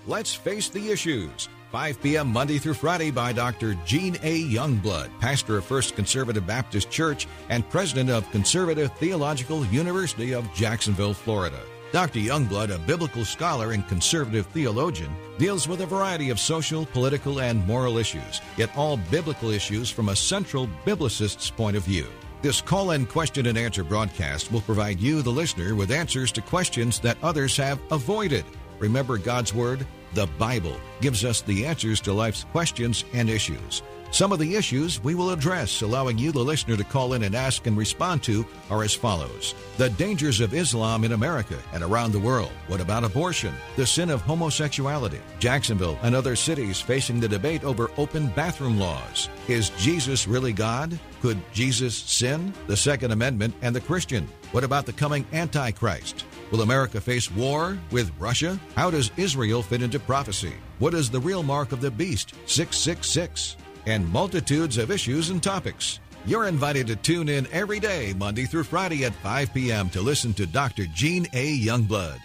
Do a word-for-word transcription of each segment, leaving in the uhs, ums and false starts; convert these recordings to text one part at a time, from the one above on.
Let's Face the Issues, five p.m. Monday through Friday by Doctor Gene A. Youngblood, pastor of First Conservative Baptist Church and president of Conservative Theological University of Jacksonville, Florida. Doctor Youngblood, a biblical scholar and conservative theologian, deals with a variety of social, political, and moral issues, yet all biblical issues from a central biblicist's point of view. This call-in question and answer broadcast will provide you, the listener, with answers to questions that others have avoided. Remember, God's Word, the Bible, gives us the answers to life's questions and issues. Some of the issues we will address, allowing you, the listener, to call in and ask and respond to, are as follows. The dangers of Islam in America and around the world. What about abortion? The sin of homosexuality. Jacksonville and other cities facing the debate over open bathroom laws. Is Jesus really God? Could Jesus sin? The Second Amendment and the Christian. What about the coming Antichrist? Will America face war with Russia? How does Israel fit into prophecy? What is the real mark of the beast, six six six? And multitudes of issues and topics. You're invited to tune in every day, Monday through Friday at five p.m. to listen to Doctor Gene A. Youngblood.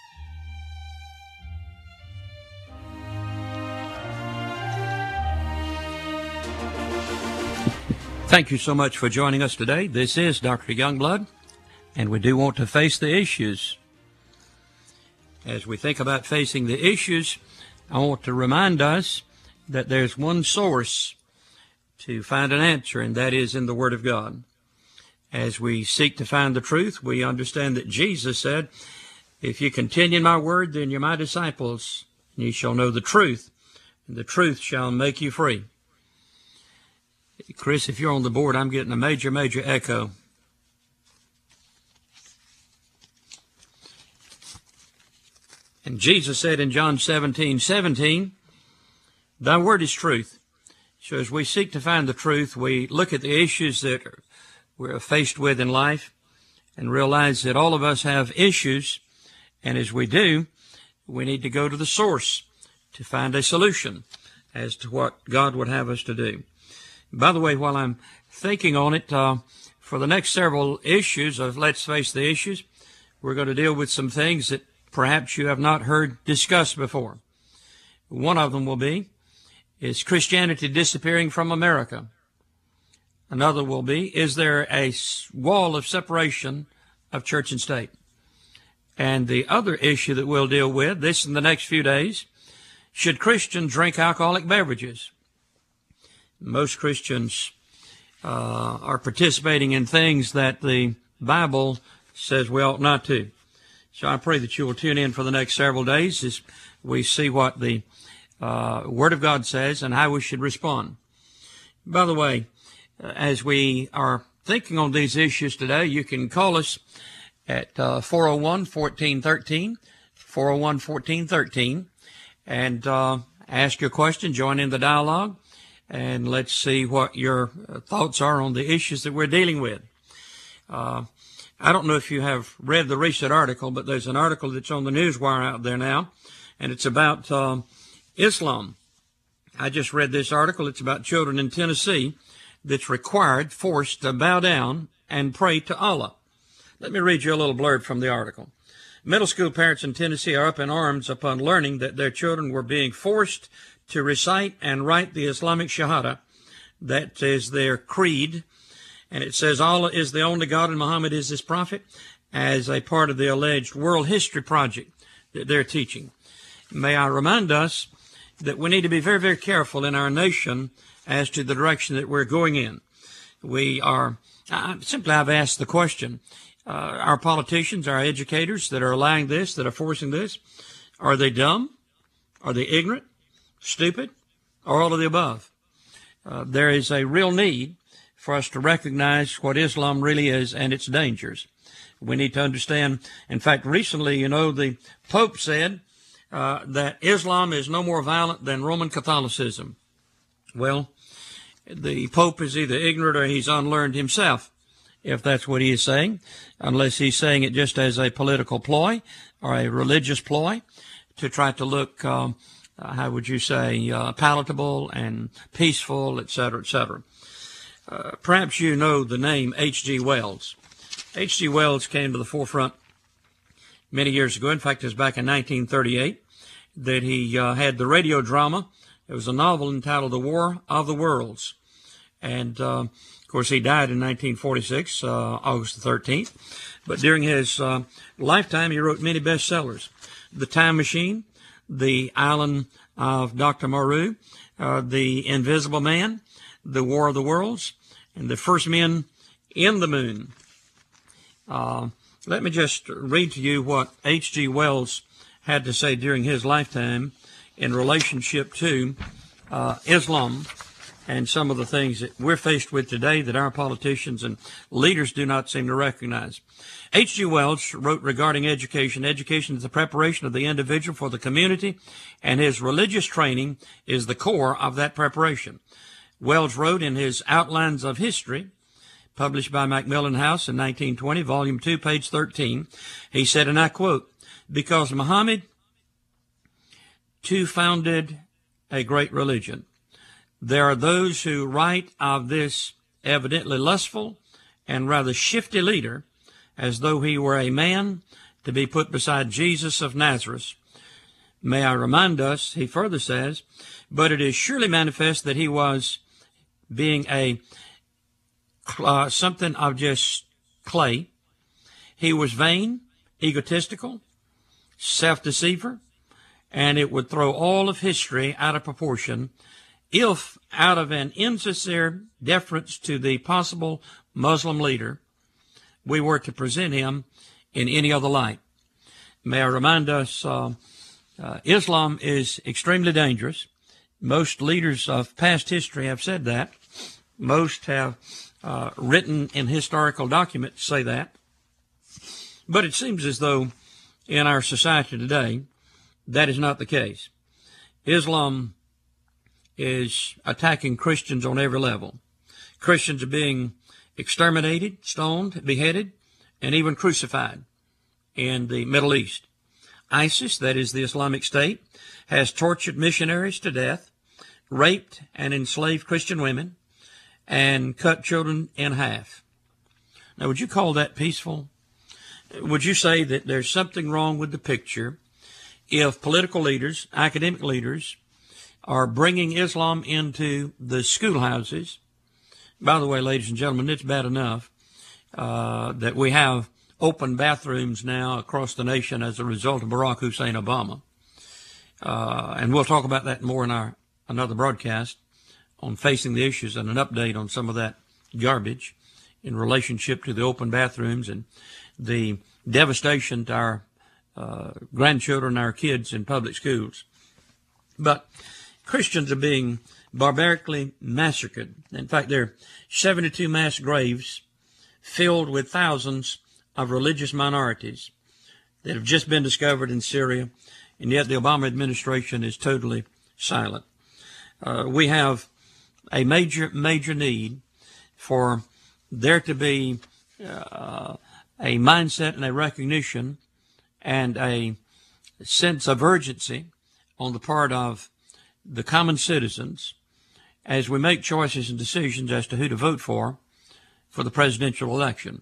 Thank you so much for joining us today. This is Doctor Youngblood, and we do want to face the issues. As we think about facing the issues, I want to remind us that there's one source to find an answer, and that is in the Word of God. As we seek to find the truth, we understand that Jesus said, if you continue in my word, then you're my disciples, and you shall know the truth, and the truth shall make you free. Chris, if you're on the board, I'm getting a major, major echo. And Jesus said in John seventeen seventeen, thy word is truth. So as we seek to find the truth, we look at the issues that we're faced with in life and realize that all of us have issues. And as we do, we need to go to the source to find a solution as to what God would have us to do. By the way, while I'm thinking on it, uh, for the next several issues of Let's Face the Issues, we're going to deal with some things that perhaps you have not heard discussed before. One of them will be, is Christianity disappearing from America? Another will be, is there a wall of separation of church and state? And the other issue that we'll deal with, this in the next few days, should Christians drink alcoholic beverages? Most Christians uh, are participating in things that the Bible says we ought not to. So I pray that you will tune in for the next several days as we see what the Uh, Word of God says and how we should respond. By the way, uh, as we are thinking on these issues today, you can call us at uh, four oh one, fourteen thirteen, four oh one, fourteen thirteen, and uh, ask your question, join in the dialogue, and let's see what your thoughts are on the issues that we're dealing with. Uh, I don't know if you have read the recent article, but there's an article that's on the Newswire out there now, and it's about uh, Islam. I just read this article. It's about children in Tennessee that's required, forced to bow down and pray to Allah. Let me read you a little blurb from the article. Middle school parents in Tennessee are up in arms upon learning that their children were being forced to recite and write the Islamic Shahada. That is their creed. And it says Allah is the only God and Muhammad is his prophet, as a part of the alleged world history project that they're teaching. May I remind us that we need to be very, very careful in our nation as to the direction that we're going in. We are, uh, simply I've asked the question, uh, our politicians, our educators that are allowing this, that are forcing this, are they dumb? Are they ignorant, stupid, or all of the above? Uh, there is a real need for us to recognize what Islam really is and its dangers. We need to understand, in fact, recently, you know, the Pope said, Uh, that Islam is no more violent than Roman Catholicism. Well, the Pope is either ignorant or he's unlearned himself, if that's what he is saying, unless he's saying it just as a political ploy or a religious ploy to try to look, um, uh, how would you say, uh, palatable and peaceful, et cetera, et cetera. Uh, perhaps you know the name H G Wells. H G Wells came to the forefront many years ago. In fact, it was back in nineteen thirty-eight. that he uh, had the radio drama. It was a novel entitled The War of the Worlds. And, uh, of course, he died in nineteen forty-six, uh, August the thirteenth. But during his uh, lifetime, he wrote many bestsellers. The Time Machine, The Island of Doctor Moreau, uh, The Invisible Man, The War of the Worlds, and The First Men in the Moon. Uh, let me just read to you what H G Wells had to say during his lifetime in relationship to uh, Islam and some of the things that we're faced with today that our politicians and leaders do not seem to recognize. H G Wells wrote regarding education, education is the preparation of the individual for the community, and his religious training is the core of that preparation. Wells wrote in his Outlines of History, published by Macmillan House in nineteen twenty, volume two, page thirteen, he said, and I quote, "Because Muhammad too founded a great religion, there are those who write of this evidently lustful and rather shifty leader as though he were a man to be put beside Jesus of Nazareth. May I remind us," he further says, "but it is surely manifest that he was, being a uh, something of just clay, he was vain, egotistical, self-deceiver, and it would throw all of history out of proportion if, out of an insincere deference to the possible Muslim leader, we were to present him in any other light." May I remind us, uh, uh, Islam is extremely dangerous. Most leaders of past history have said that. Most have uh, written in historical documents say that. But it seems as though in our society today, that is not the case. Islam is attacking Christians on every level. Christians are being exterminated, stoned, beheaded, and even crucified in the Middle East. ISIS, that is the Islamic State, has tortured missionaries to death, raped and enslaved Christian women, and cut children in half. Now, would you call that peaceful? Would you say that there's something wrong with the picture if political leaders, academic leaders, are bringing Islam into the schoolhouses? By the way, ladies and gentlemen, it's bad enough uh, that we have open bathrooms now across the nation as a result of Barack Hussein Obama. Uh, and we'll talk about that more in our another broadcast on Facing the Issues and an update on some of that garbage in relationship to the open bathrooms and the devastation to our uh, grandchildren and our kids in public schools. But Christians are being barbarically massacred. In fact, there are seventy-two mass graves filled with thousands of religious minorities that have just been discovered in Syria, and yet the Obama administration is totally silent. Uh, we have a major, major need for there to be uh, a mindset and a recognition and a sense of urgency on the part of the common citizens as we make choices and decisions as to who to vote for for the presidential election.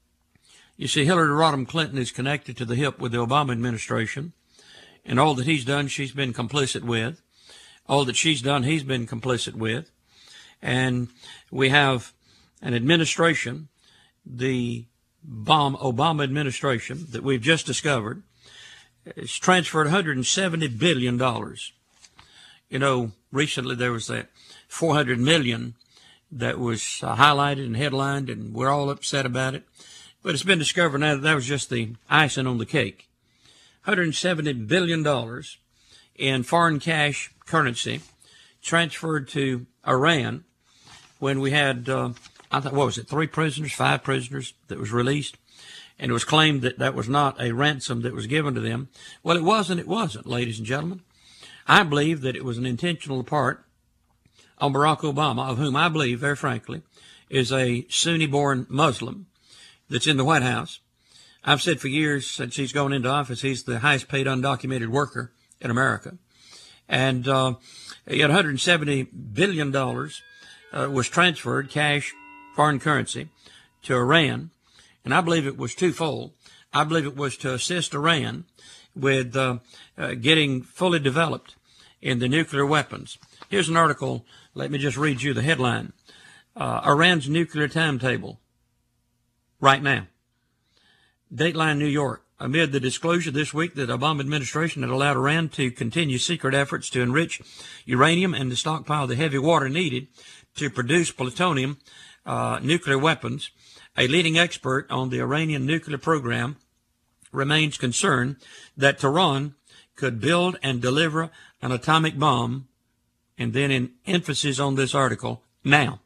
You see, Hillary Rodham Clinton is connected to the hip with the Obama administration, and all that he's done, she's been complicit with. All that she's done, he's been complicit with. And we have an administration, the Obama administration that we've just discovered, has transferred one hundred seventy billion dollars. You know, recently there was that four hundred million dollars that was uh, highlighted and headlined, and we're all upset about it. But it's been discovered now that that was just the icing on the cake. one hundred seventy billion dollars in foreign cash currency transferred to Iran when we had, uh, I thought, what was it, three prisoners, five prisoners that was released, and it was claimed that that was not a ransom that was given to them. Well, it wasn't, it wasn't, ladies and gentlemen. I believe that it was an intentional part on Barack Obama, of whom I believe, very frankly, is a Sunni-born Muslim that's in the White House. I've said for years, since he's gone into office, he's the highest paid undocumented worker in America. And uh, he had one hundred seventy billion dollars uh, was transferred, cash, foreign currency, to Iran. And I believe it was twofold. I believe it was to assist Iran with uh, uh, getting fully developed in the nuclear weapons. Here's an article. Let me just read you the headline. Uh, Iran's nuclear timetable right now. Dateline, New York. Amid the disclosure this week that the Obama administration had allowed Iran to continue secret efforts to enrich uranium and to stockpile the heavy water needed to produce plutonium uh, nuclear weapons, a leading expert on the Iranian nuclear program remains concerned that Tehran could build and deliver an atomic bomb, and then in emphasis on this article, now.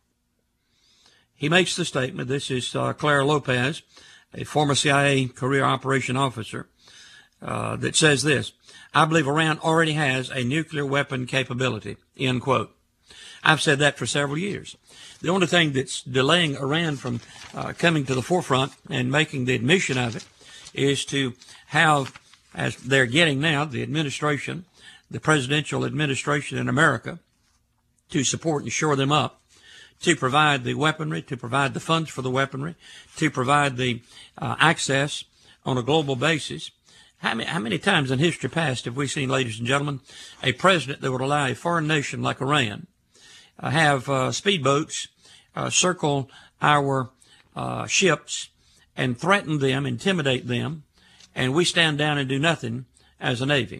He makes the statement, this is uh, Clara Lopez, a former C I A career operation officer, uh, that says this: I believe Iran already has a nuclear weapon capability, end quote. I've said that for several years. The only thing that's delaying Iran from uh, coming to the forefront and making the admission of it is to have, as they're getting now, the administration, the presidential administration in America, to support and shore them up, to provide the weaponry, to provide the funds for the weaponry, to provide the uh, access on a global basis. How many, how many times in history past have we seen, ladies and gentlemen, a president that would allow a foreign nation like Iran uh, have uh, speedboats uh, circle our uh, ships and threaten them, intimidate them, and we stand down and do nothing as a Navy?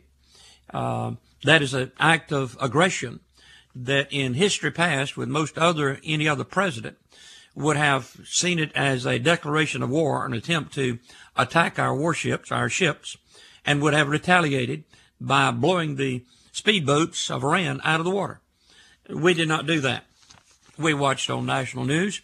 Uh, that is an act of aggression that in history past, with most other, any other president, would have seen it as a declaration of war, an attempt to attack our warships, our ships, and would have retaliated by blowing the speedboats of Iran out of the water. We did not do that. We watched on national news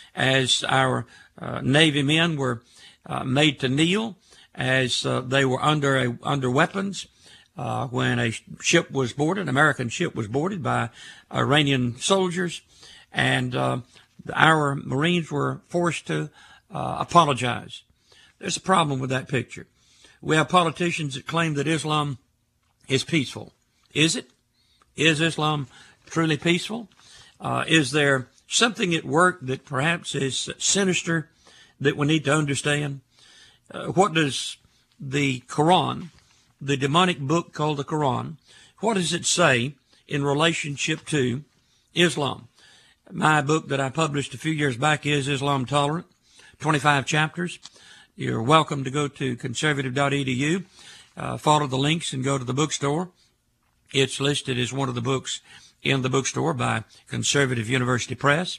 as our uh, Navy men were uh, made to kneel as uh, they were under a, under weapons. Uh, when a ship was boarded, an American ship was boarded by Iranian soldiers, and uh, our Marines were forced to uh, apologize. There's a problem with that picture. We have politicians that claim that Islam is peaceful. Is it? Is Islam truly peaceful? Uh, is there something at work that perhaps is sinister that we need to understand? Uh, what does the Quran, the demonic book called the Quran, what does it say in relationship to Islam? My book that I published a few years back is Islam Tolerant, twenty-five chapters. You're welcome to go to conservative dot e d u, uh, follow the links and go to the bookstore. It's listed as one of the books in the bookstore by Conservative University Press.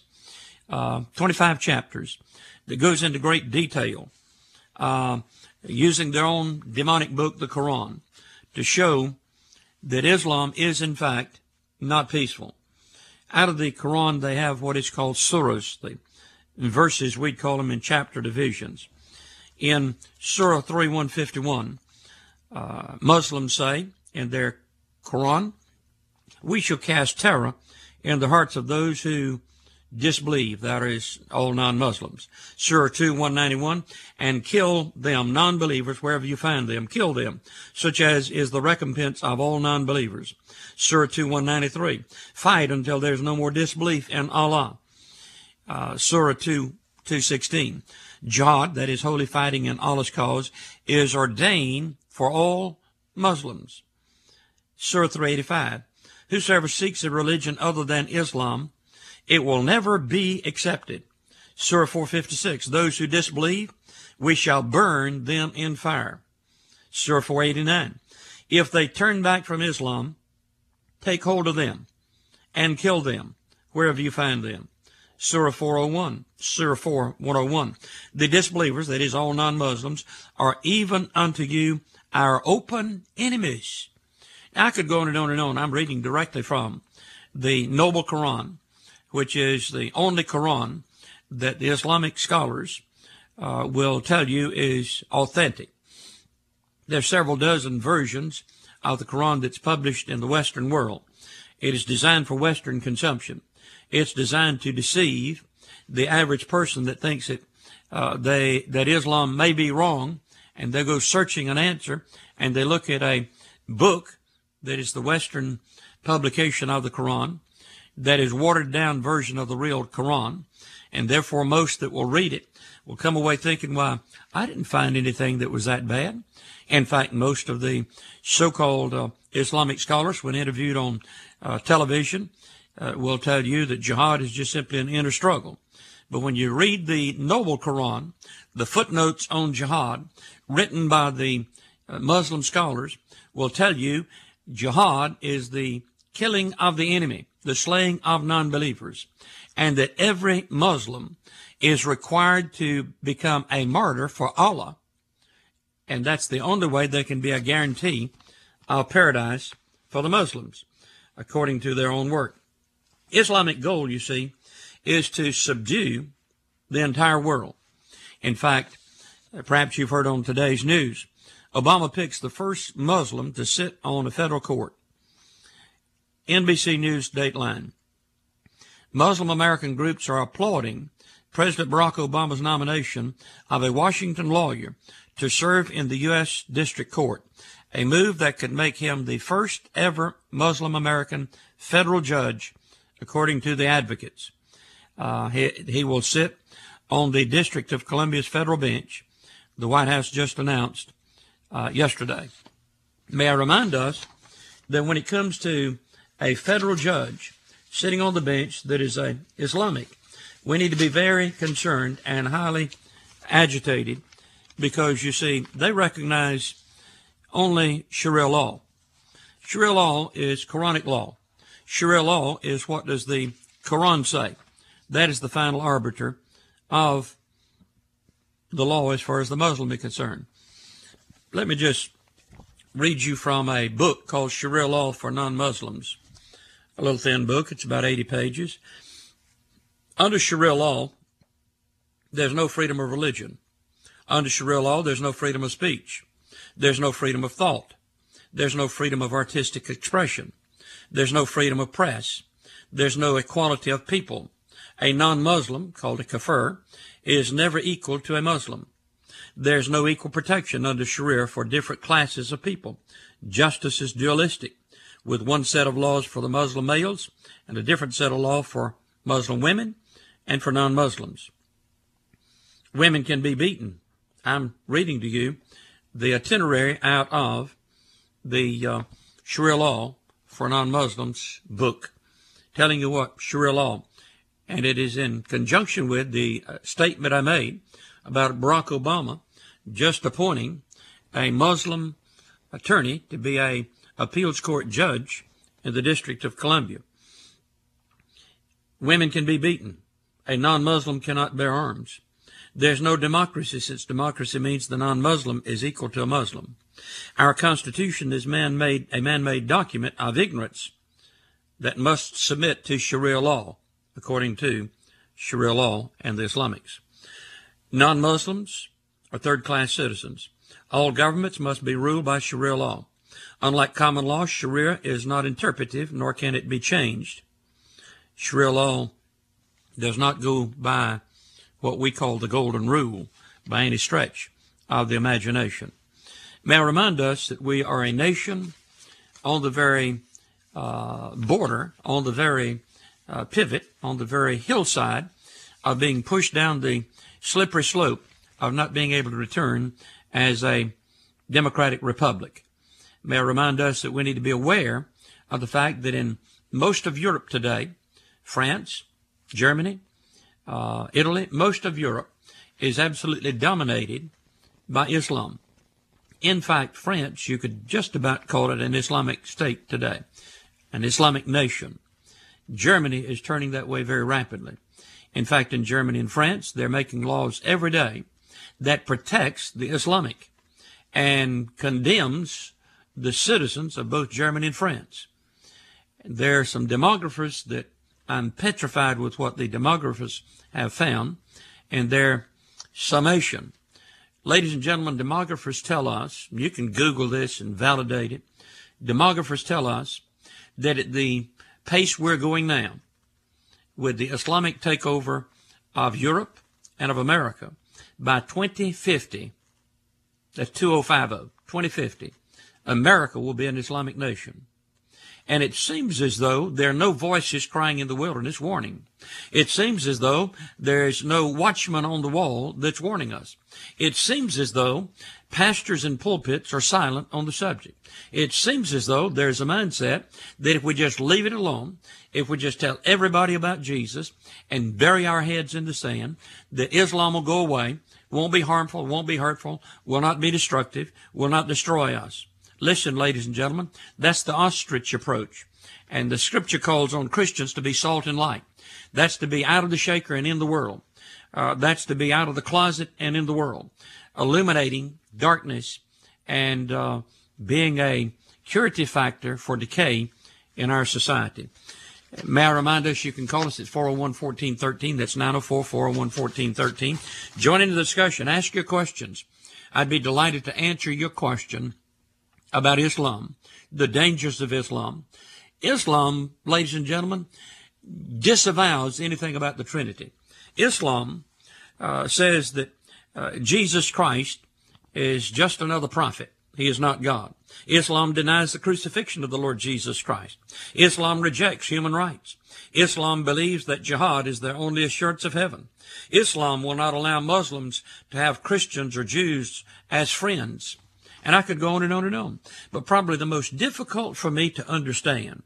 Uh, twenty-five chapters that goes into great detail, uh, using their own demonic book, the Quran, to show that Islam is, in fact, not peaceful. Out of the Quran, they have what is called surahs, the verses, we'd call them in chapter divisions. In Surah three one fifty-one, uh, Muslims say in their Quran, we shall cast terror in the hearts of those who disbelieve, that is, all non-Muslims. Surah two one ninety-one, and kill them, non-believers, wherever you find them, kill them, such as is the recompense of all non-believers. Surah two one ninety-three, fight until there's no more disbelief in Allah. Uh, Surah two sixteen, jihad, that is holy fighting in Allah's cause, is ordained for all Muslims. Surah three eighty-five, whosoever seeks a religion other than Islam, it will never be accepted. Surah four fifty-six, those who disbelieve, we shall burn them in fire. Surah four eighty-nine, if they turn back from Islam, take hold of them and kill them wherever you find them. Surah four oh one, Surah four one oh one, the disbelievers, that is all non-Muslims, are even unto you our open enemies. Now, I could go on and on and on. I'm reading directly from the Noble Quran, which is the only Quran that the Islamic scholars uh, will tell you is authentic. There's several dozen versions of the Quran that's published in the Western world. It is designed for Western consumption. It's designed to deceive the average person that thinks that uh, they that Islam may be wrong, and they go searching an answer, and they look at a book that is the Western publication of the Quran, that is watered down version of the real Quran, And therefore, most that will read it will come away thinking, why, I didn't find anything that was that bad. In fact, most of the so-called uh, Islamic scholars, when interviewed on uh, television, uh, will tell you that jihad is just simply an inner struggle. But when you read the Noble Quran, the footnotes on jihad written by the uh, Muslim scholars will tell you jihad is the killing of the enemy, the slaying of non-believers, and that every Muslim is required to become a martyr for Allah. And that's the only way there can be a guarantee of paradise for the Muslims, according to their own work. Islamic goal, you see, is to subdue the entire world. In fact, perhaps you've heard on today's news, Obama picks the first Muslim to sit on a federal court. N B C News Dateline. Muslim American groups are applauding President Barack Obama's nomination of a Washington lawyer to serve in the U S District Court, a move that could make him the first ever Muslim American federal judge, according to the advocates. Uh, he, he will sit on the District of Columbia's federal bench, the White House just announced uh, yesterday. May I remind us that when it comes to a federal judge sitting on the bench that is a Islamic, we need to be very concerned and highly agitated, because, you see, they recognize only Sharia law. Sharia law is Quranic law. Sharia law is what does the Quran say. That is the final arbiter of the law as far as the Muslim is concerned. Let me just read you from a book called Sharia Law for Non-Muslims. A little thin book. It's about eighty pages. Under Sharia law, there's no freedom of religion. Under Sharia law, there's no freedom of speech. There's no freedom of thought. There's no freedom of artistic expression. There's no freedom of press. There's no equality of people. A non-Muslim, called a kafir, is never equal to a Muslim. There's no equal protection under Sharia for different classes of people. Justice is dualistic, with one set of laws for the Muslim males and a different set of law for Muslim women and for non-Muslims. Women can be beaten. I'm reading to you the itinerary out of the uh, Sharia Law for Non-Muslims book, telling you what Sharia law, and it is in conjunction with the uh, statement I made about Barack Obama just appointing a Muslim attorney to be a appeals court judge in the District of Columbia. Women can be beaten. A non-Muslim cannot bear arms. There's no democracy, since democracy means the non-Muslim is equal to a Muslim. Our Constitution is man-made, a man-made document of ignorance that must submit to Sharia law, according to Sharia law and the Islamics. Non-Muslims are third-class citizens. All governments must be ruled by Sharia law. Unlike common law, Sharia is not interpretive, nor can it be changed. Sharia law does not go by what we call the golden rule by any stretch of the imagination. May I remind us that we are a nation on the very uh, border, on the very uh, pivot, on the very hillside of being pushed down the slippery slope of not being able to return as a democratic republic. May I remind us that we need to be aware of the fact that in most of Europe today, France, Germany, uh, Italy, most of Europe is absolutely dominated by Islam. In fact, France, you could just about call it an Islamic state today, an Islamic nation. Germany is turning that way very rapidly. In fact, in Germany and France, they're making laws every day that protects the Islamic and condemns the citizens of both Germany and France. There are some demographers that I'm petrified with what the demographers have found in their summation. Ladies and gentlemen, demographers tell us, you can Google this and validate it, demographers tell us that at the pace we're going now, with the Islamic takeover of Europe and of America, by twenty fifty, that's two thousand fifty, twenty fifty, America will be an Islamic nation. And it seems as though there are no voices crying in the wilderness warning. It seems as though there's no watchman on the wall that's warning us. It seems as though pastors and pulpits are silent on the subject. It seems as though there's a mindset that if we just leave it alone, if we just tell everybody about Jesus and bury our heads in the sand, that Islam will go away, won't be harmful, won't be hurtful, will not be destructive, will not destroy us. Listen, ladies and gentlemen, that's the ostrich approach. And the Scripture calls on Christians to be salt and light. That's to be out of the shaker and in the world. Uh, that's to be out of the closet and in the world, illuminating darkness and uh, being a curative factor for decay in our society. May I remind us, you can call us at four oh one, fourteen thirteen. That's nine oh four, four oh one, fourteen thirteen. Join in the discussion. Ask your questions. I'd be delighted to answer your question about Islam, the dangers of Islam. Islam, ladies and gentlemen, disavows anything about the Trinity. Islam uh, says that uh, Jesus Christ is just another prophet. He is not God. Islam denies the crucifixion of the Lord Jesus Christ. Islam rejects human rights. Islam believes that jihad is their only assurance of heaven. Islam will not allow Muslims to have Christians or Jews as friends. And I could go on and on and on. But probably the most difficult for me to understand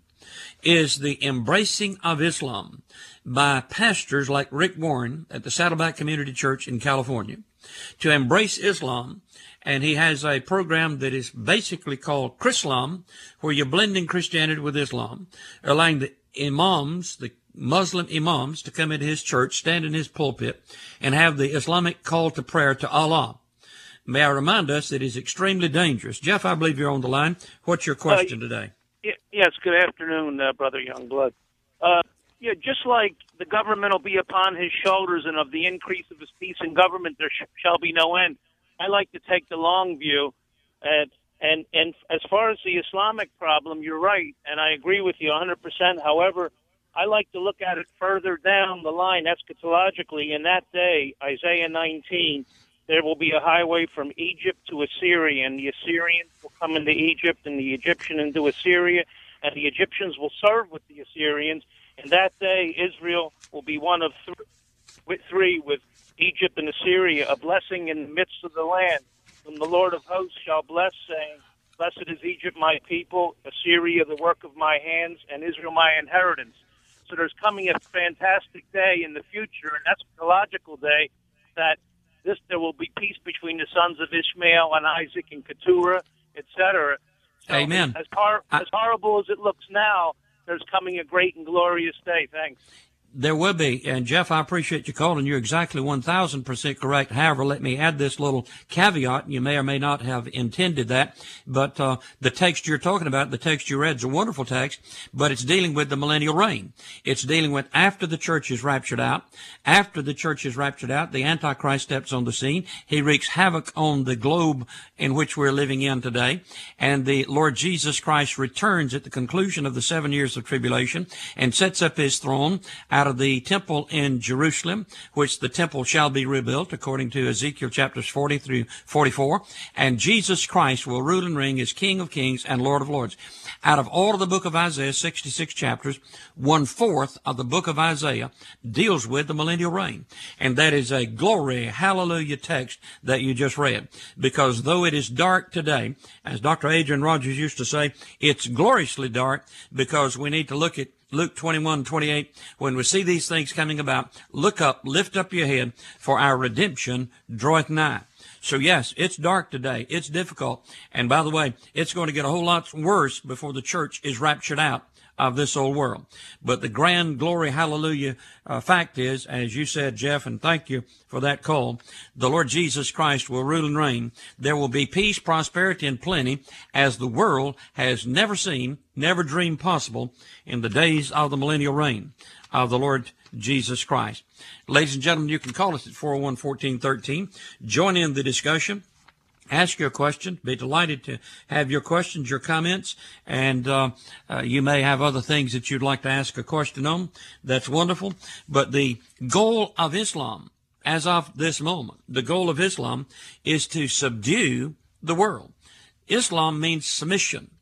is the embracing of Islam by pastors like Rick Warren at the Saddleback Community Church in California. To embrace Islam, and he has a program that is basically called Chrislam, where you're blending Christianity with Islam, allowing the imams, the Muslim imams, to come into his church, stand in his pulpit, and have the Islamic call to prayer to Allah. May I remind us that it is extremely dangerous. Jeff, I believe you're on the line. What's your question uh, today? Yes, good afternoon, uh, Brother Youngblood. Uh, yeah, just like the government will be upon his shoulders, and of the increase of his peace and government there sh- shall be no end. I like to take the long view. And, and, and as far as the Islamic problem, you're right, and I agree with you one hundred percent. However, I like to look at it further down the line eschatologically. In that day, Isaiah nineteen, there will be a highway from Egypt to Assyria, and the Assyrians will come into Egypt, and the Egyptian into Assyria, and the Egyptians will serve with the Assyrians. And that day, Israel will be one of th- with three with Egypt and Assyria, a blessing in the midst of the land. Whom the Lord of hosts shall bless, saying, Blessed is Egypt, my people, Assyria, the work of my hands, and Israel, my inheritance. So there's coming a fantastic day in the future, an eschatological day, that this there will be peace between the sons of Ishmael and Isaac and Keturah, et cetera. So Amen. As, hor- I- as horrible as it looks now, there's coming a great and glorious day. Thanks. There will be. And, Jeff, I appreciate you calling. You're exactly one thousand percent correct. However, let me add this little caveat. You may or may not have intended that, but uh, the text you're talking about, the text you read, is a wonderful text, but it's dealing with the millennial reign. It's dealing with after the church is raptured out. After the church is raptured out, the Antichrist steps on the scene. He wreaks havoc on the globe in which we're living in today. And the Lord Jesus Christ returns at the conclusion of the seven years of tribulation and sets up his throne out of the temple in Jerusalem, which the temple shall be rebuilt according to Ezekiel chapters forty through forty-four. And Jesus Christ will rule and reign as King of Kings and Lord of Lords. Out of all of the book of Isaiah, sixty-six chapters, one-fourth of the book of Isaiah deals with the millennial reign. And that is a glory, hallelujah text that you just read. Because though it is dark today, as Doctor Adrian Rogers used to say, it's gloriously dark, because we need to look at Luke twenty-one, twenty-eight, when we see these things coming about, look up, lift up your head, for our redemption draweth nigh. So yes, it's dark today. It's difficult. And by the way, it's going to get a whole lot worse before the church is raptured out of this old world. But the grand glory, hallelujah, uh, fact is, as you said, Jeff, and thank you for that call, the Lord Jesus Christ will rule and reign. There will be peace, prosperity, and plenty as the world has never seen, never dreamed possible in the days of the millennial reign of the Lord Jesus Christ. Ladies and gentlemen, you can call us at four oh one, fourteen thirteen. Join in the discussion. Ask your question. Be delighted to have your questions, your comments, and uh, uh, you may have other things that you'd like to ask a question on. That's wonderful. But the goal of Islam, as of this moment, the goal of Islam is to subdue the world. Islam means submission.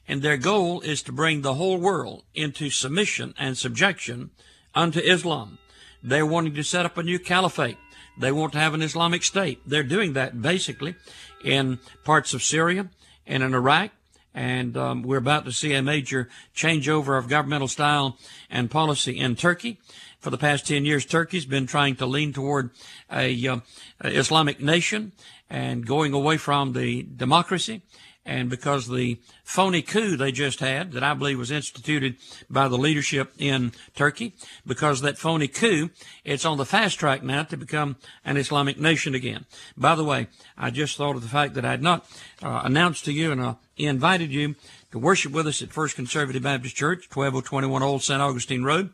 and their goal is to bring the whole world into submission and subjection unto Islam. They're wanting to set up a new caliphate. They want to have an Islamic state. They're doing that basically in parts of Syria and in Iraq. And um, we're about to see a major changeover of governmental style and policy in Turkey. For the past ten years, Turkey's been trying to lean toward a uh, Islamic nation and going away from the democracy. And because the phony coup they just had, that I believe was instituted by the leadership in Turkey, because that phony coup, it's on the fast track now to become an Islamic nation again. By the way, I just thought of the fact that I had not uh, announced to you and uh, invited you to worship with us at First Conservative Baptist Church, twelve oh twenty-one Old Saint Augustine Road.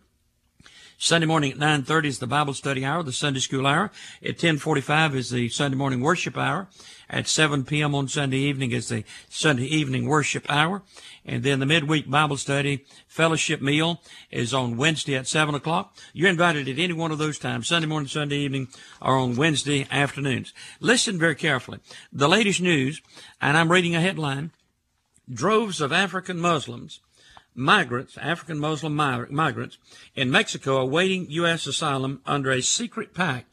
Sunday morning at nine thirty is the Bible study hour, the Sunday school hour. At ten forty-five is the Sunday morning worship hour. At seven p.m. on Sunday evening is the Sunday evening worship hour. And then the midweek Bible study fellowship meal is on Wednesday at seven o'clock. You're invited at any one of those times, Sunday morning, Sunday evening, or on Wednesday afternoons. Listen very carefully. The latest news, and I'm reading a headline, droves of African Muslims Migrants, African Muslim migrants in Mexico awaiting U S asylum under a secret pact.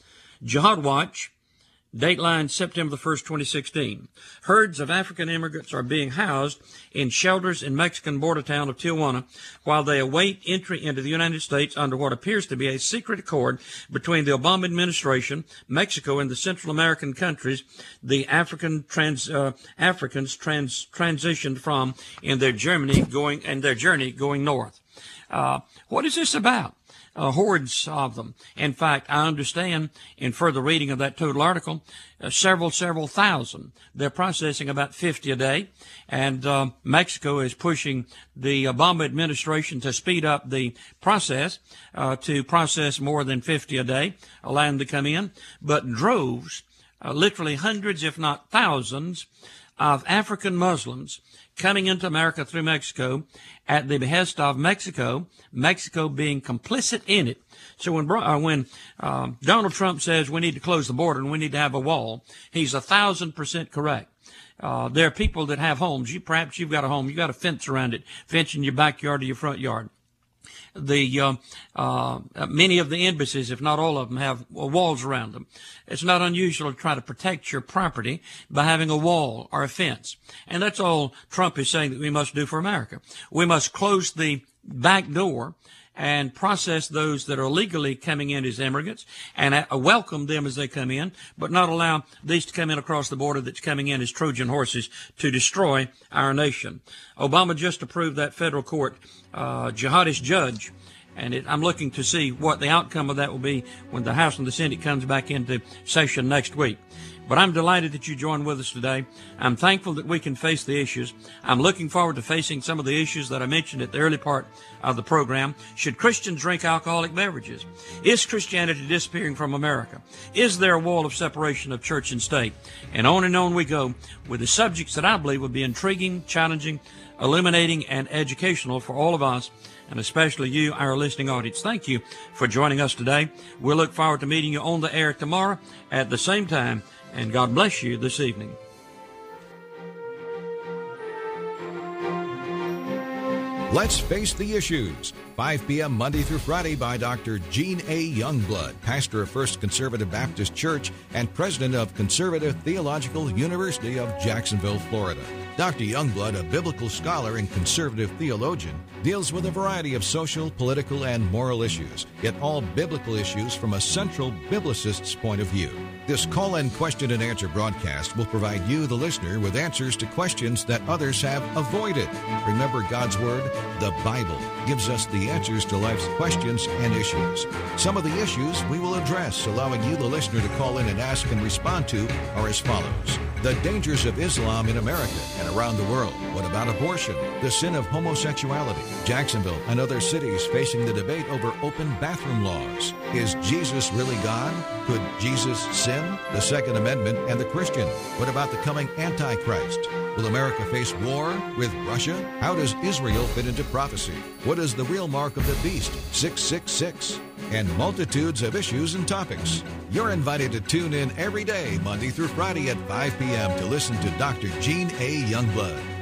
Jihad Watch, dateline September the first, twenty sixteen. Herds of African immigrants are being housed in shelters in Mexican border town of Tijuana while they await entry into the United States under what appears to be a secret accord between the Obama administration, Mexico, and the Central American countries the African trans, uh, Africans trans, transitioned from in their Germany going and their journey going north. Uh, what is this about? Uh, hordes of them. In fact, I understand in further reading of that total article, uh, several, several thousand. They're processing about fifty a day, and uh, Mexico is pushing the Obama administration to speed up the process, uh, to process more than fifty a day, allowing them to come in. But droves, uh, literally hundreds, if not thousands, of African Muslims coming into America through Mexico at the behest of Mexico, Mexico being complicit in it. So when uh, when uh, Donald Trump says we need to close the border and we need to have a wall, he's a thousand percent correct. Uh, there are people that have homes. You perhaps you've got a home, you've got a fence around it, fence in your backyard or your front yard. The uh, uh, many of the embassies, if not all of them, have walls around them. It's not unusual to try to protect your property by having a wall or a fence. And that's all Trump is saying that we must do for America. We must close the back door and process those that are legally coming in as immigrants and uh, welcome them as they come in, but not allow these to come in across the border that's coming in as Trojan horses to destroy our nation. Obama just approved that federal court uh, jihadist judge, and it, I'm looking to see what the outcome of that will be when the House and the Senate comes back into session next week. But I'm delighted that you joined with us today. I'm thankful that we can face the issues. I'm looking forward to facing some of the issues that I mentioned at the early part of the program. Should Christians drink alcoholic beverages? Is Christianity disappearing from America? Is there a wall of separation of church and state? And on and on we go with the subjects that I believe would be intriguing, challenging, illuminating, and educational for all of us, and especially you, our listening audience. Thank you for joining us today. We'll look forward to meeting you on the air tomorrow at the same time. And God bless you this evening. Let's Face the Issues. five p.m. Monday through Friday by Doctor Gene A. Youngblood, pastor of First Conservative Baptist Church and president of Conservative Theological University of Jacksonville, Florida. Doctor Youngblood, a biblical scholar and conservative theologian, deals with a variety of social, political, and moral issues, yet all biblical issues from a central biblicist's point of view. This call-in question and answer broadcast will provide you, the listener, with answers to questions that others have avoided. Remember, God's Word, the Bible, gives us the answers to life's questions and issues. Some of the issues we will address, allowing you, the listener, to call in and ask and respond to, are as follows. The dangers of Islam in America and around the world. What about abortion? The sin of homosexuality. Jacksonville and other cities facing the debate over open bathroom laws. Is Jesus really God? Could Jesus sin? The Second Amendment and the Christian. What about the coming Antichrist? Will America face war with Russia? How does Israel fit into prophecy? What is the real mark of the beast? six six six. And multitudes of issues and topics. You're invited to tune in every day, Monday through Friday at five p.m. to listen to Doctor Gene A. Youngblood.